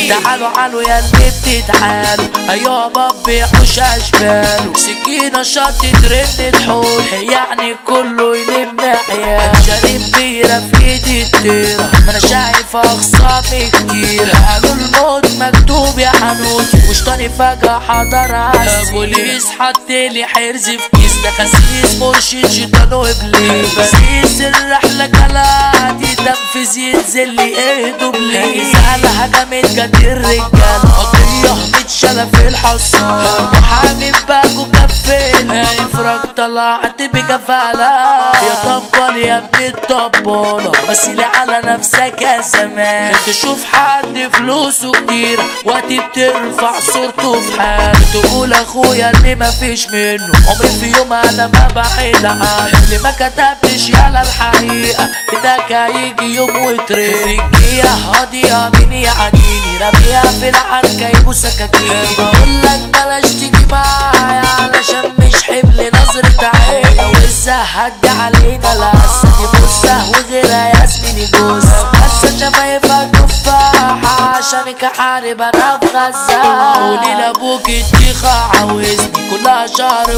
تعالوا عالوا يا اللي بتتعالوا ايوه بابي حوش اشباله سكينة شطت رنة حول يعني كله يلم عيال شارب بيرة في ايدي التيرة ما انا شايف اخصامي كتير قالوا الموت مكتوب يا حنوتي وشطاني فجأة حضر عالسير بوليس حطلي حرز في كيس ده خسيس مرشد شيطان وابليس بسيس الرحلة كالعادي تنفذ ينزل لي ايده بليس على هجمت جت الرجال قضية متشالة في الحصان محامي باكو كفين افرج طلعت بكفالة يا طبال يا ابن الطبالة بس لي على نفسك يا زمان تشوف حد فلوسه كتير وقت بترفع صورته في حال تقول اخويا اللي مفيش منه عمري في يوم انا ما بعيد عنه اللي ما كتبتش يالا الحقيقة بدك هيجي يوم وتريق رجليها هادية مين يعديني رميها في العركة يبو سكاكين بقولك بلاش تيجي معايا علشان مش حمل نظرة عين لو لسه هدي علينا لسه دي بوسة وغيرها ياسميني جوزة بس شفايفها تفاحة عشانك احارب انا في غزة قولي لابوك الديخة عاوزني كلها شهر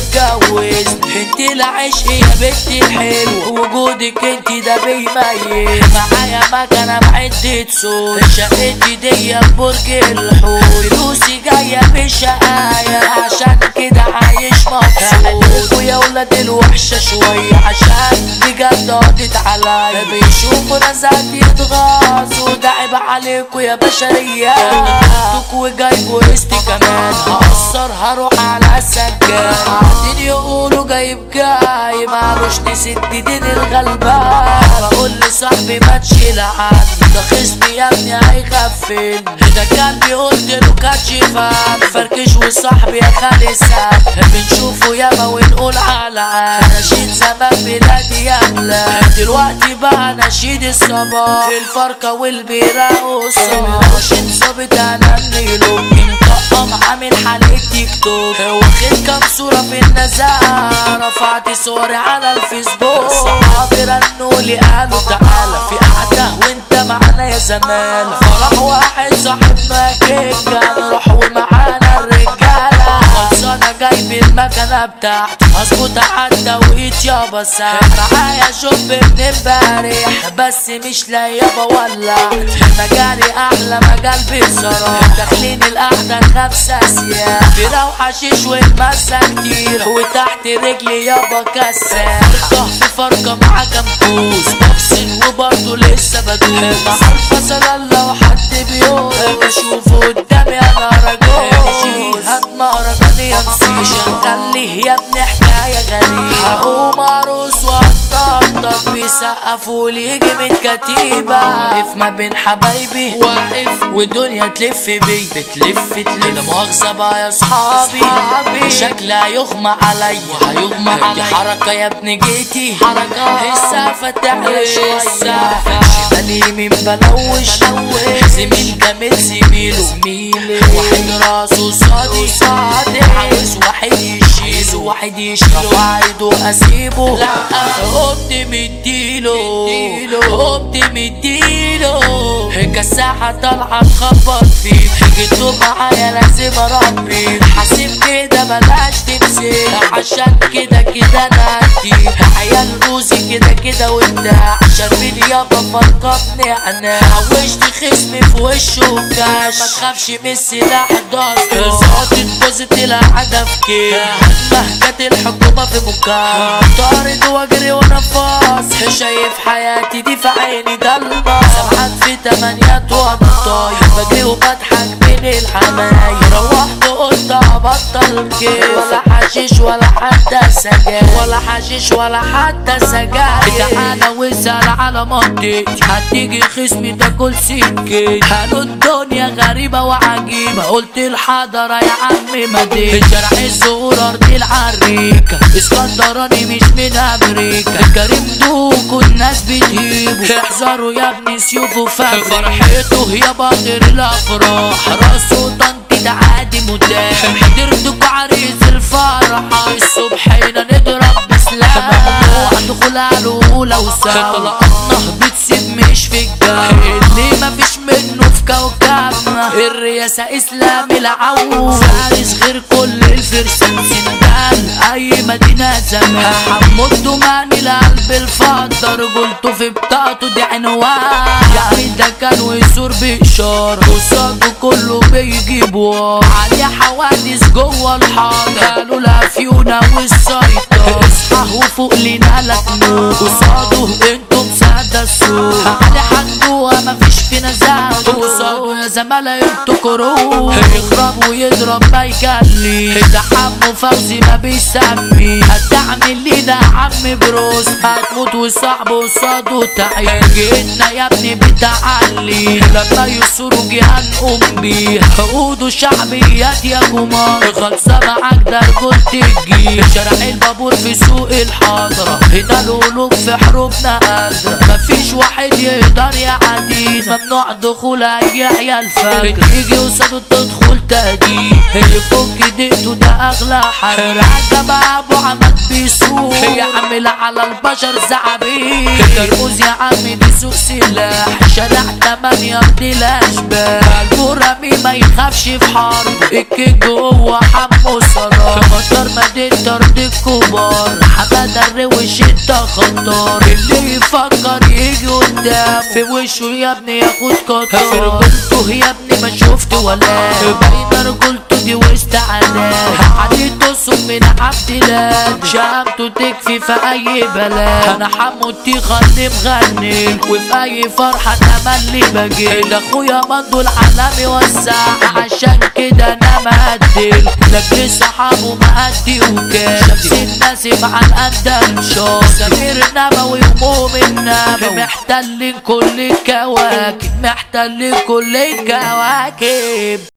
ويتجوزني انتي العشق يا بنتي الحلوة وجودك انتي ده بيميز معايا مكنة بعدة صوت شقتي دي برج الحوت فلوسي جاية بشقاية عشان كده عايش مبسوط ويا ولاد الوحشة شوية عشان بجد قضيت عليا بيشوفوا ناس يتغاظوا ده عيب عليكوا يا بشرية جبتوك وجايبوا قستي كمان هقصر هروح على السجاد قاعدين يقولوا جايب جاي معلوش نسيت دين الغلبان بقول لصاحبي ما تشيل عني ده خصمي يا ابني هيغفلني ده كان قلت له كاتش فاهم فركش وصاحبي يا خالي سام بنشوفه ياما ونقول على نشيد زمان بلادي يملا دلوقتي بقى نشيد الصباح الفرقة والبيرة والصباح نشيد صابت انا النيلو مطقم عامل حلقة تيك توك واخد كام صورة في النزاهة رفعت صوري على الفيسبوك صحابي رنولي قالوا تعالى في قعدة وانت معانا يا زمان فرح واحد صاحبنا كيكة نروح ومعانا الرجالة خلصانة جايب المكنة بتاعتي هظبط عالتوقيت يابا ساعة معايا شوب من امبارح بس مش لاقيه بولع مجالي احلى مجال بصراحة داخلين القعدة 5 سياح بيرة وحشيش والمسة كتير وتحت رجلي يابا كساح فرقة في فرقة مع كمبوز بفصل وبرضه لسه بدوس مع الفصل لو حد بيقول بشوفه قدامي انا رجوز هات مهرجاني يا مش هنخليه يا ابني حكاية غريبة هقوم ارقص واتنطط بيسقفولي يجي من كتيبة واقف ما بين حبايبي واقف والدنيا تلف بي بتلف لا مؤاخذة بقى يا صحابي شكلها يغمى عليا هيغمى عليا حركة يا ابني جيتي حركة السقفة تعلى شوية شمالي يمين بلوش زميل جامد زميله واحد راسه صادي عاوز واحد يشيله واحد يشيله رفع ايده اسيبه لا قمت مديله كالساحة طالعة تخبط فيه جيتوا معايا لازم اربي حاسب كده بلاش تمسك عشان كده انا هدي عيال روزي كده وانت شاربين يابا فرقتني انا حوشت خصمي في وشه كاش ما تخافش من السلاح ضغط صوتي تبوظت القعدة في كيف مهجة الحكومة في مكان طارد واجري وانا فاصح شايف حياتي دي في عيني ضلمة سبعات في 8 وانا طاير بجري وبضحك بين الحمايل روحت قلت ابطل كيف ولا حشيش ولا حتى سجاير تعالى واسأل على منطقتي هتيجي خصمي تاكل سكتي قالوا الدنيا غريبة وعجيبة قلت الحضرة يا عم مدينة شارع الزهور ارض العريكة اسكندراني مش من امريكا كريم دوكو الناس بتهيبه احذروا يا ابني سيوفه فاكر فرحته هي باطر الافراح راسه طنطي ده عادي متاح حضرتكوا عريس الفرحة الصبح هنا نضرب بسلاح دخول على اولى وسوا طلقنا بتسيب مش في الجو اللي مفيش منه في كوكبنا الرئاسة اسلام العو فارس غير كل الفرسان سندال اي مدينة زمان حمو الدماني لقلب الفضة رجولته في بطاقته دي عنوان يعني ده كان ويسور بإشارة قصاده كله بيجيب ورا عليه حوادث جوه الحارة قالوا الافيونة والسيطرة اصحى وفوق لنا لك نور قصاده انتم سادة السوق علي حدوها مفيش فينا زاد قصاده يا زمالة انتوا كروه يخرب ويضرب ما يجلي ده حمو فوزي ما بيسمي هتعمل لي ده عم بروس هتموت وصاحبه قصاده تعيش جيتنا يا ابني بتعلي لما يسوروا جهان امي عقوده شعبيات يا جمال خلصة معاك ده رجولة الجيل شارع البابور في سوق الحضرة هنا القلوب في حروبنا قادرة مفيش واحد يقدر يعدينا ممنوع دخول اي عيال فجر يجي قصاده تدخل تهديد يفك دقته ده اغلى حاجة العجب ابو عماد بيسوق يعمل على البشر زعبيب ترموز يا عمي دي سوق سلاح شارع 8 ارض الاشباح البرامي ما يخافش في حرب الكيك هو حمو صلاح خطر مدينة ارض الكبار حمادة الروش انت خطار اللي يفكر يجي قدام في وشه يا ابني ياخد قطار رجولته يا ابني ما شفت ولا باينة رجولته دي وسط علام عديته من عبد الله شهامته تكفي في اي بلد انا حمو التيخة اللي مغني وفي اي فرحة انا اللي بجيل اخويا مندو العالمي وسع عشان كده انا مقدل لاجل صحابه مأدي وكان شمس الناس مع الاندلشون سمير نبوي ومؤمن نبوي محتل كل الكواكب محتل كل الكواكب.